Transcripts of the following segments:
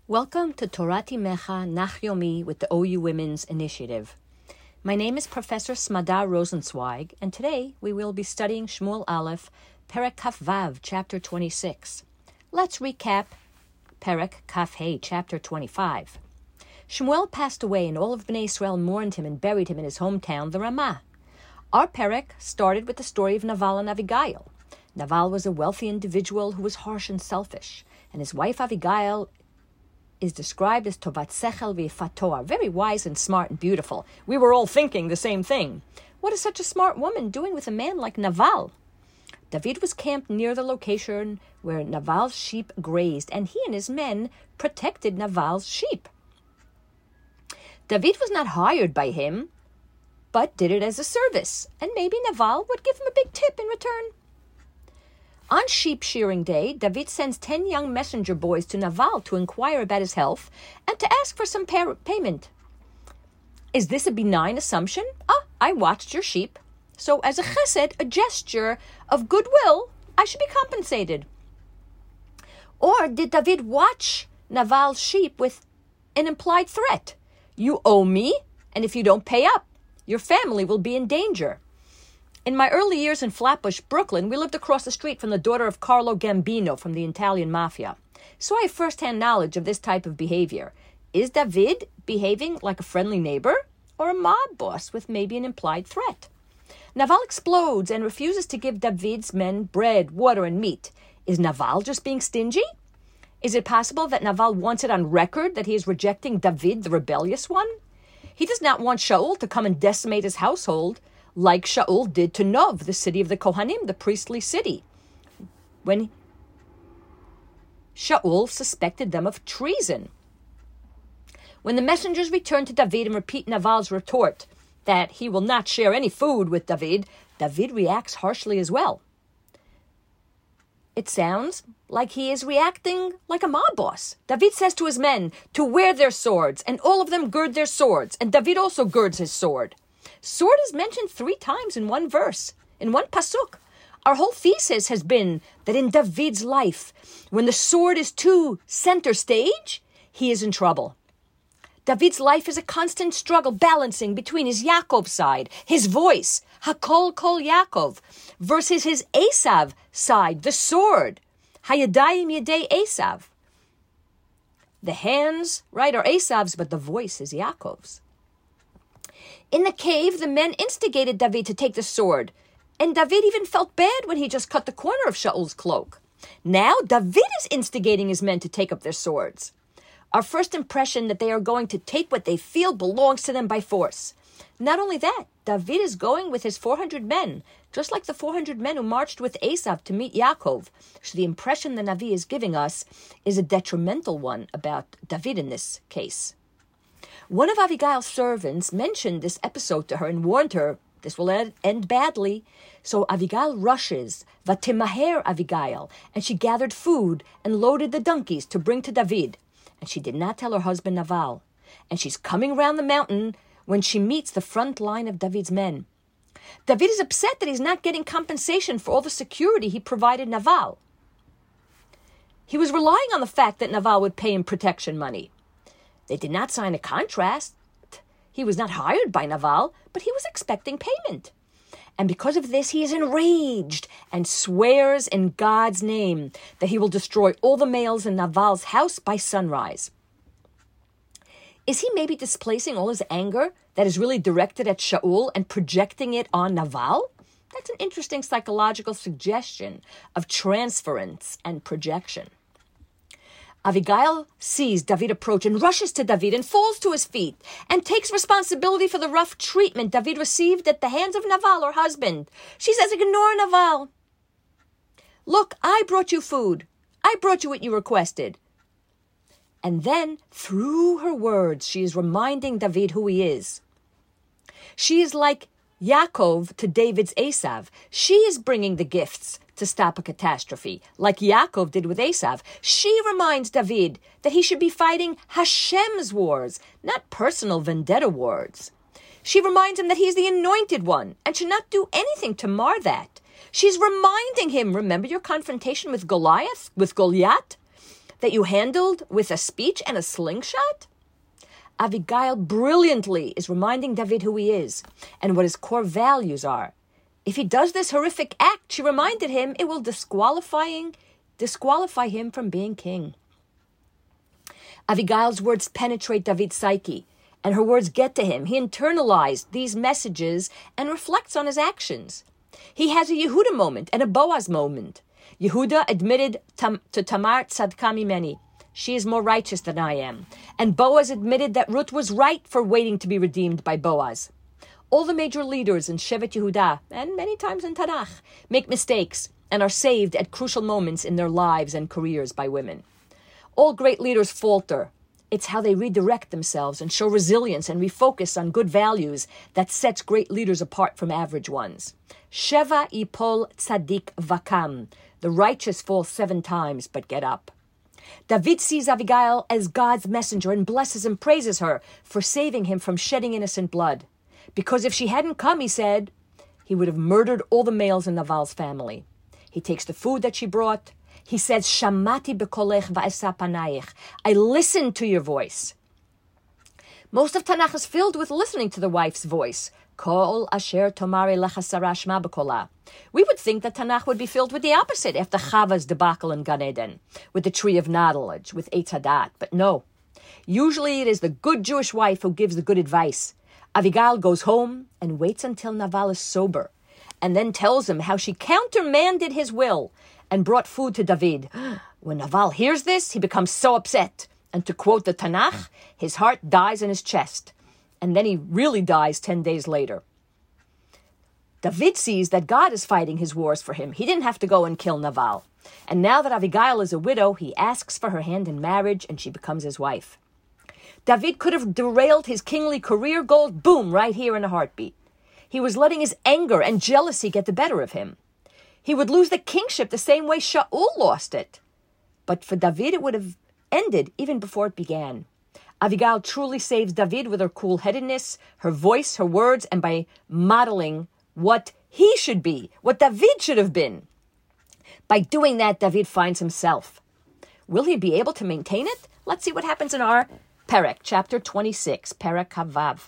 Welcome to Torah Timecha Nach Yomi with the OU Women's Initiative. My name is Professor Smadar Rosenzweig, and today we will be studying Shmuel Aleph, Perek Kaf Vav, Chapter 26. Let's recap Perek Kaf Hey, Chapter 25. Shmuel passed away, and all of Bnei Israel mourned him and buried him in his hometown, the Ramah. Our Perek started with the story of Naval and Avigail. Naval was a wealthy individual who was harsh and selfish, and his wife Avigail is described as Tovat Sechel v'Yifat Toar, very wise and smart and beautiful. We were all thinking the same thing. What is such a smart woman doing with a man like Naval? David was camped near the location where Naval's sheep grazed, and he and his men protected Naval's sheep. David was not hired by him, but did it as a service, and maybe Naval would give him a big tip in return. On sheep shearing day, David sends 10 young messenger boys to Naval to inquire about his health and to ask for some payment. Is this a benign assumption? I watched your sheep, so as a chesed, a gesture of goodwill, I should be compensated. Or did David watch Naval's sheep with an implied threat? You owe me, and if you don't pay up, your family will be in danger. In my early years in Flatbush, Brooklyn, we lived across the street from the daughter of Carlo Gambino from the Italian Mafia. So I have first-hand knowledge of this type of behavior. Is David behaving like a friendly neighbor or a mob boss with maybe an implied threat? Naval explodes and refuses to give David's men bread, water, and meat. Is Naval just being stingy? Is it possible that Naval wants it on record that he is rejecting David, the rebellious one? He does not want Shaul to come and decimate his household, like Shaul did to Nov, the city of the Kohanim, the priestly city, when Shaul suspected them of treason. When the messengers return to David and repeat Naval's retort that he will not share any food with David, David reacts harshly as well. It sounds like he is reacting like a mob boss. David says to his men to wear their swords, and all of them gird their swords, and David also girds his sword. Sword is mentioned 3 times in one verse, in one pasuk. Our whole thesis has been that in David's life, when the sword is too center stage, he is in trouble. David's life is a constant struggle balancing between his Yaakov side, his voice, Hakol Kol Yaakov, versus his Esav side, the sword, Hayadayim Yedei Esav. The hands, right, are Esav's, but the voice is Yaakov's. In the cave, the men instigated David to take the sword, and David even felt bad when he just cut the corner of Shaul's cloak. Now, David is instigating his men to take up their swords. Our first impression that they are going to take what they feel belongs to them by force. Not only that, David is going with his 400 men, just like the 400 men who marched with Esav to meet Yaakov. So the impression the Navi is giving us is a detrimental one about David in this case. One of Abigail's servants mentioned this episode to her and warned her this will end badly. So Abigail rushes, Vatimaher Abigail, and she gathered food and loaded the donkeys to bring to David. And she did not tell her husband Naval. And she's coming round the mountain when she meets the front line of David's men. David is upset that he's not getting compensation for all the security he provided Naval. He was relying on the fact that Naval would pay him protection money. They did not sign a contract. He was not hired by Naval, but he was expecting payment. And because of this, he is enraged and swears in God's name that he will destroy all the males in Naval's house by sunrise. Is he maybe displacing all his anger that is really directed at Shaul and projecting it on Naval? That's an interesting psychological suggestion of transference and projection. Abigail sees David approach and rushes to David and falls to his feet and takes responsibility for the rough treatment David received at the hands of Naval, her husband. She says, ignore Naval. Look, I brought you food. I brought you what you requested. And then, through her words, she is reminding David who he is. She is like Yaakov to David's Esav. She is bringing the gifts to stop a catastrophe, like Yaakov did with Esav. She reminds David that he should be fighting Hashem's wars, not personal vendetta wars. She reminds him that he is the anointed one and should not do anything to mar that. She's reminding him, remember your confrontation with Goliath, with Goliath? that you handled with a speech and a slingshot? Abigail brilliantly is reminding David who he is and what his core values are. If he does this horrific act, she reminded him, it will disqualify him from being king. Abigail's words penetrate David's psyche, and her words get to him. He internalized these messages and reflects on his actions. He has a Yehuda moment and a Boaz moment. Yehuda admitted to Tamar tzadka mimeni. She is more righteous than I am. And Boaz admitted that Ruth was right for waiting to be redeemed by Boaz. All the major leaders in Shevet Yehuda, and many times in Tanakh, make mistakes and are saved at crucial moments in their lives and careers by women. All great leaders falter. It's how they redirect themselves and show resilience and refocus on good values that sets great leaders apart from average ones. Sheva ipol tzadik vakam. The righteous fall 7 times, but get up. David sees Abigail as God's messenger and blesses and praises her for saving him from shedding innocent blood. Because if she hadn't come, he said, he would have murdered all the males in Naval's family. He takes the food that she brought. He says, Shamati bekolech va'esa panayich. I listened to your voice. Most of Tanakh is filled with listening to the wife's voice. Kol asher tomari lecha sara shma bekola. We would think that Tanakh would be filled with the opposite after Chava's debacle in Gan Eden, with the tree of knowledge, with Eitz Hadat. But no. Usually it is the good Jewish wife who gives the good advice. Abigail goes home and waits until Naval is sober, and then tells him how she countermanded his will and brought food to David. When Naval hears this, he becomes so upset. And to quote the Tanakh, his heart dies in his chest. And then he really dies 10 days later. David sees that God is fighting his wars for him. He didn't have to go and kill Naval. And now that Abigail is a widow, he asks for her hand in marriage, and she becomes his wife. David could have derailed his kingly career goals, boom, right here in a heartbeat. He was letting his anger and jealousy get the better of him. He would lose the kingship the same way Shaul lost it. But for David, it would have ended even before it began. Abigail truly saves David with her cool-headedness, her voice, her words, and by modeling what he should be, what David should have been. By doing that, David finds himself. Will he be able to maintain it? Let's see what happens in our Perek, chapter 26, Perek Havav.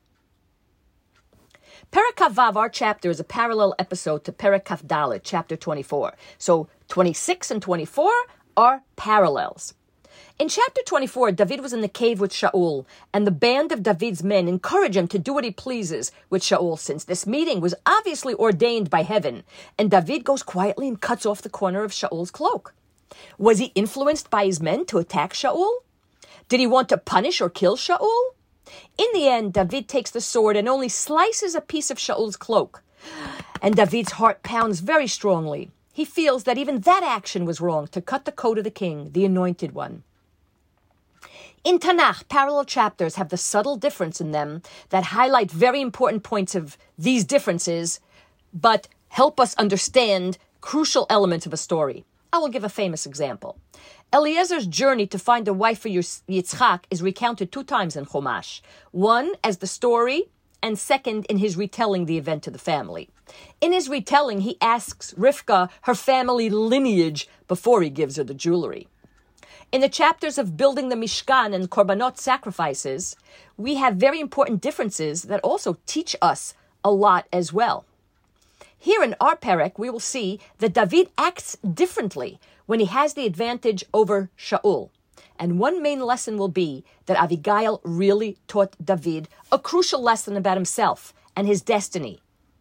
Perek Havav, our chapter, is a parallel episode to Perek Kafdalet, chapter 24. So 26 and 24 are parallels. In chapter 24, David was in the cave with Shaul, and the band of David's men encourage him to do what he pleases with Shaul, since this meeting was obviously ordained by heaven, and David goes quietly and cuts off the corner of Shaul's cloak. Was he influenced by his men to attack Shaul? Did he want to punish or kill Shaul? In the end, David takes the sword and only slices a piece of Shaul's cloak. And David's heart pounds very strongly. He feels that even that action was wrong, to cut the coat of the king, the anointed one. In Tanakh, parallel chapters have the subtle difference in them that highlight very important points of these differences, but help us understand crucial elements of a story. I will give a famous example. Eliezer's journey to find a wife for Yitzchak is recounted 2 times in Chumash. One as the story, and second in his retelling the event to the family. In his retelling, he asks Rivka her family lineage before he gives her the jewelry. In the chapters of building the Mishkan and Korbanot sacrifices, we have very important differences that also teach us a lot as well. Here in our Perek, we will see that David acts differently when he has the advantage over Shaul. And one main lesson will be that Abigail really taught David a crucial lesson about himself and his destiny.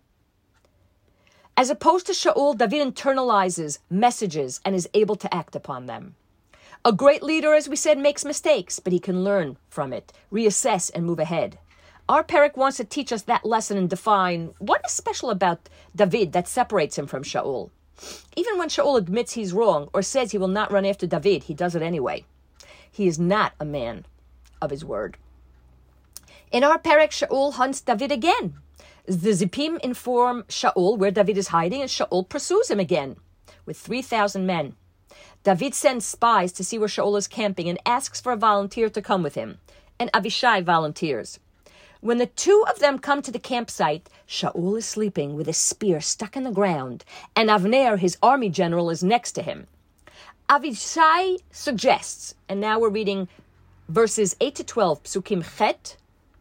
As opposed to Shaul, David internalizes messages and is able to act upon them. A great leader, as we said, makes mistakes, but he can learn from it, reassess, and move ahead. Our Perek wants to teach us that lesson and define what is special about David that separates him from Shaul. Even when Shaul admits he's wrong or says he will not run after David, he does it anyway. He is not a man of his word. In our Perek, Shaul hunts David again. The Zippim inform Shaul where David is hiding, and Shaul pursues him again with 3,000 men. David sends spies to see where Shaul is camping and asks for a volunteer to come with him. And Abishai volunteers. When the 2 of them come to the campsite, Shaul is sleeping with a spear stuck in the ground, and Avner, his army general, is next to him. Avishai suggests, and now we're reading verses 8 to 12, Psukim Chet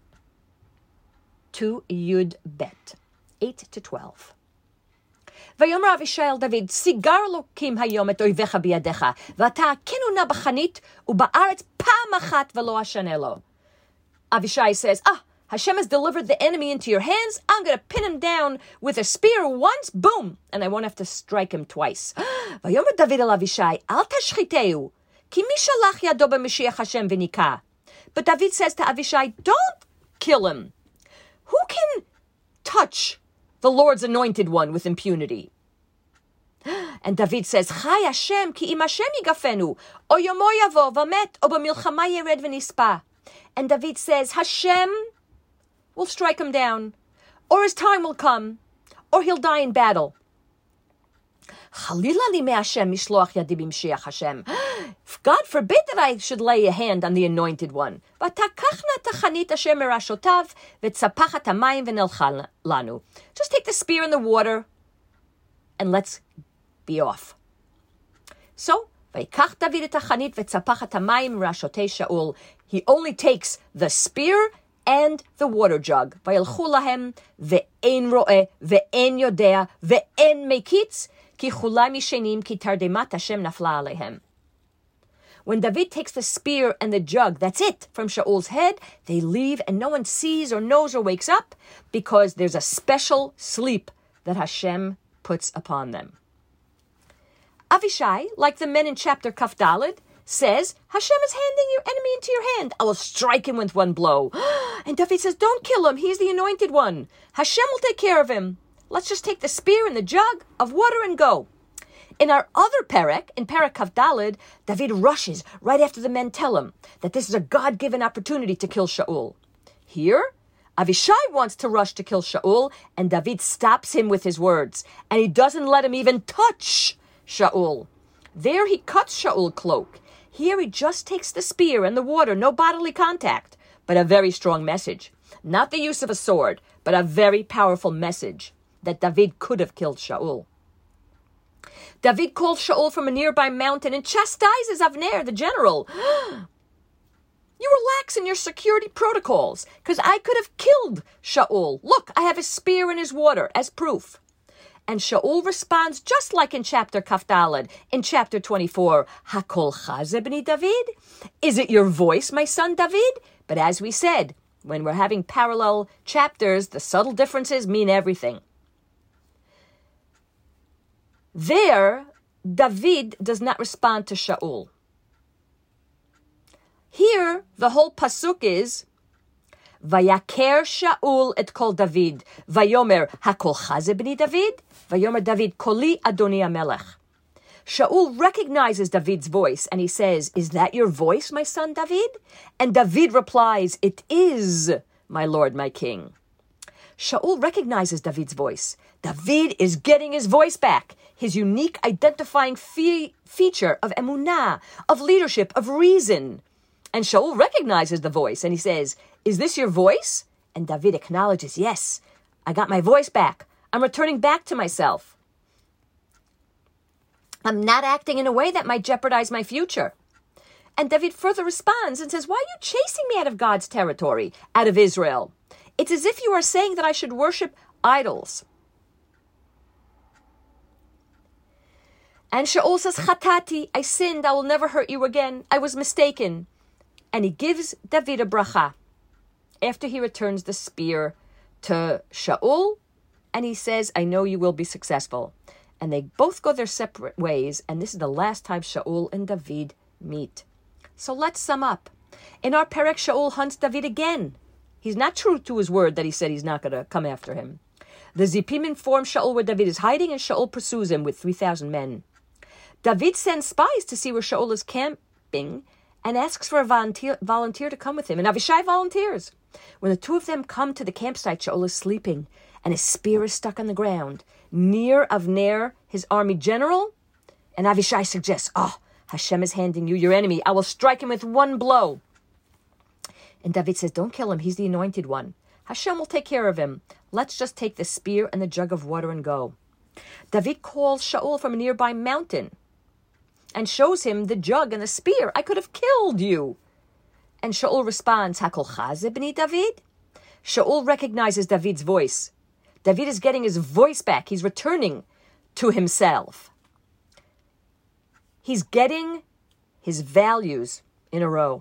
to Yud Bet. 8 to 12. ויאמר אבישי אל דוד, סיגר אלוקים היום את אויביך בידיך, ואתה הכנו נא בחנית ובארץ פעם אחת ולא אשנה לו. Avishai says, Hashem has delivered the enemy into your hands. I'm going to pin him down with a spear once, boom, and I won't have to strike him twice. ויאמר דוד אל אבישי, אל תשחיתהו, כי מי שלח ידו במשיח השם וניקה. But David says to Avishai, don't kill him. Who can touch the Lord's anointed one with impunity? And David says, Chai Hashem, ki im Hashem yigafenu, o yomo yavo, v'met, o b'milchama yered v'nispa. And David says, Hashem will strike him down, or his time will come, or he'll die in battle. Chalila li me Hashem mishloach yadi b'mshiach Hashem. God forbid that I should lay a hand on the anointed one. V'takachna tachanit Hashem merashotav v'tzapachat hamayim v'nelchan lanu. Just take the spear in the water, and let's be off. So, v'ikach David et tachanit v'tzapachat hamayim merashotei Shaul. He only takes the spear and the water jug. Vayelchu lahem ve'en ro'eh ve'en yodea ve'en mekitz ki chulai mishenim ki tardemat Hashem nafla alehem. When David takes the spear and the jug, that's it, from Shaul's head, they leave and no one sees or knows or wakes up because there's a special sleep that Hashem puts upon them. Avishai, like the men in chapter Kaf Daled, says, Hashem is handing your enemy into your hand. I will strike him with one blow. And David says, don't kill him. He's the anointed one. Hashem will take care of him. Let's just take the spear and the jug of water and go. In our other Perek, in Perek Kaf Daled, David rushes right after the men tell him that this is a God-given opportunity to kill Shaul. Here, Avishai wants to rush to kill Shaul, and David stops him with his words, and he doesn't let him even touch Shaul. There he cuts Shaul's cloak. Here he just takes the spear and the water, no bodily contact, but a very strong message. Not the use of a sword, but a very powerful message that David could have killed Shaul. David calls Shaul from a nearby mountain and chastises Avner, the general. You relax in your security protocols, because I could have killed Shaul. Look, I have his spear and his water as proof. And Shaul responds just like in chapter Kaf Daled, in chapter 24, Hakol chaze b'ni David? Is it your voice, my son David? But as we said, when we're having parallel chapters, the subtle differences mean everything. There, David does not respond to Shaul. Here, the whole pasuk is, Vayaker Shaul et kol David, Vayomer hakol chaze b'ni David, Vayomer David koli Adoni HaMelech. Shaul recognizes David's voice and he says, is that your voice, my son David? And David replies, it is, my lord, my king. Shaul recognizes David's voice. David is getting his voice back, his unique identifying feature of emunah, of leadership, of reason. And Shaul recognizes the voice and he says, is this your voice? And David acknowledges, yes, I got my voice back. I'm returning back to myself. I'm not acting in a way that might jeopardize my future. And David further responds and says, why are you chasing me out of God's territory, out of Israel? It's as if you are saying that I should worship idols. And Shaul says, Chatati, I sinned, I will never hurt you again. I was mistaken. And he gives David a bracha after he returns the spear to Shaul. And he says, I know you will be successful. And they both go their separate ways. And this is the last time Shaul and David meet. So let's sum up. In our Perek, Shaul hunts David again. He's not true to his word that he said he's not going to come after him. The Zipim inform Shaul where David is hiding, and Shaul pursues him with 3,000 men. David sends spies to see where Shaul is camping and asks for a volunteer to come with him. And Avishai volunteers. When the two of them come to the campsite, Shaul is sleeping, and his spear is stuck on the ground, near Avner, his army general. And Avishai suggests, Hashem is handing you your enemy. I will strike him with one blow. And David says, don't kill him. He's the anointed one. Hashem will take care of him. Let's just take the spear and the jug of water and go. David calls Shaul from a nearby mountain. and shows him the jug and the spear. I could have killed you. And Shaul responds, Hakol chaze b'ni David? Shaul recognizes David's voice. David is getting his voice back. He's returning to himself. He's getting his values in a row.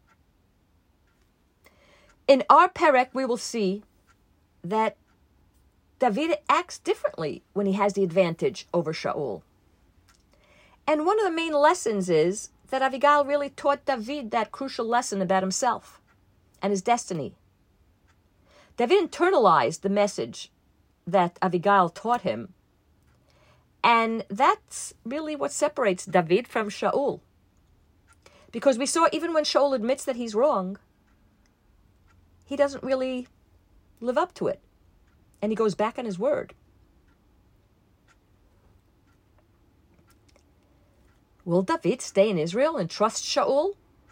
In our perek, we will see that David acts differently when he has the advantage over Shaul. And one of the main lessons is that Avigail really taught David that crucial lesson about himself and his destiny. David internalized the message that Avigail taught him, and that's really what separates David from Shaul. Because we saw even when Shaul admits that he's wrong, he doesn't really live up to it, and he goes back on his word. Will David stay in Israel and trust Shaul?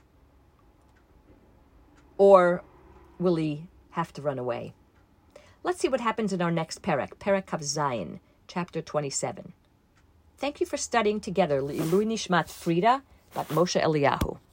Or will he have to run away? Let's see what happens in our next perek, Perek Kav Zayin, chapter 27. Thank you for studying together. L'ilui Nishmat Frida, Bat Moshe Eliyahu.